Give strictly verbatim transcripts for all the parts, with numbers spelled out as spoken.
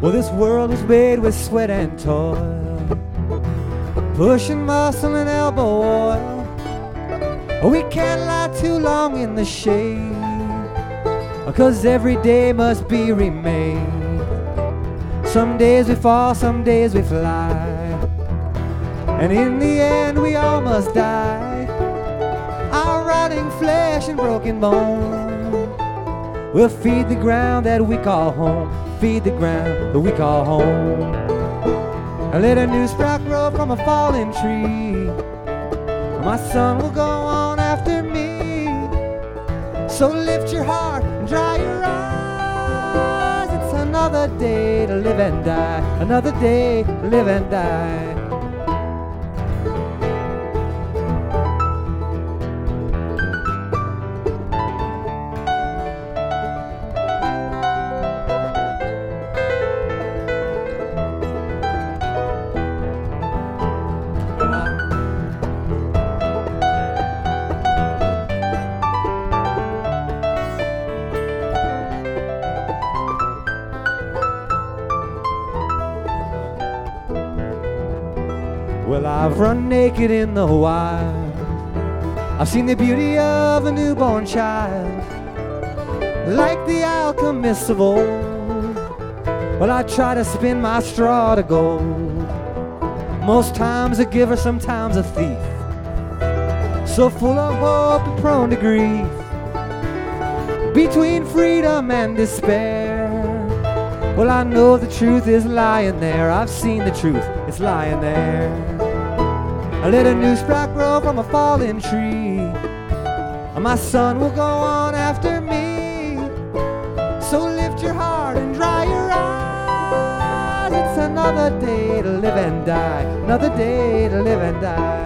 Well, this world was made with sweat and toil, pushing muscle and elbow oil. We can't lie too long in the shade, 'cause every day must be remade. Some days we fall, some days we fly, and in the end we all must die. Our rotting flesh and broken bone will feed the ground that we call home. Feed the ground that we call home. I let a new sprout grow from a fallen tree. My son will go on after me. So lift your heart and dry your eyes. It's another day to live and die. Another day to live and die. Well, I've run naked in the wild. I've seen the beauty of a newborn child, like the alchemists of old. Well, I try to spin my straw to gold. Most times a giver, sometimes a thief, so full of hope and prone to grief. Between freedom and despair, well, I know the truth is lying there. I've seen the truth, it's lying there. I let a new sprout grow from a fallen tree. My son will go on after me. So lift your heart and dry your eyes. It's another day to live and die. Another day to live and die.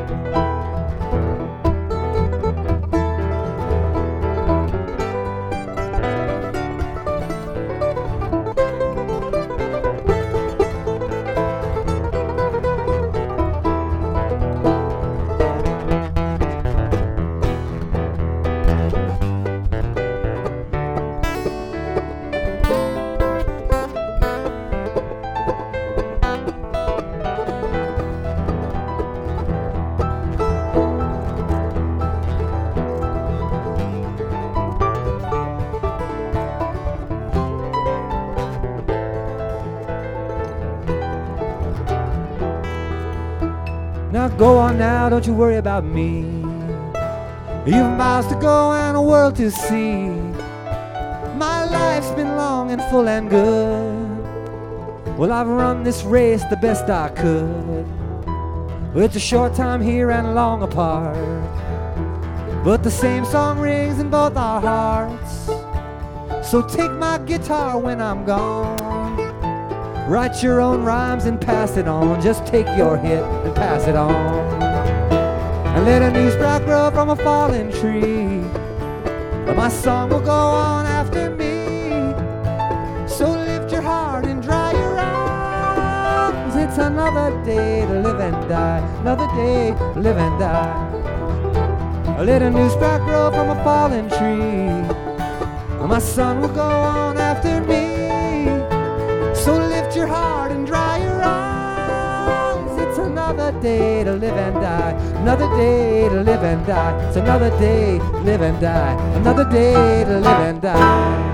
Now go on now, don't you worry about me. You've miles to go and a world to see. My life's been long and full and good. Well, I've run this race the best I could. It's a short time here and long apart, but the same song rings in both our hearts. So take my guitar when I'm gone. Write your own rhymes and pass it on. Just take your hit and pass it on. And let a new sprout grow from a fallen tree. My song will go on after me. So lift your heart and dry your eyes. It's another day to live and die. Another day to live and die. Let a new sprout grow from a fallen tree. My son will go on after me. So lift your heart and dry your eyes. It's another day to live and die. Another day to live and die. It's another day to live and die. Another day to live and die.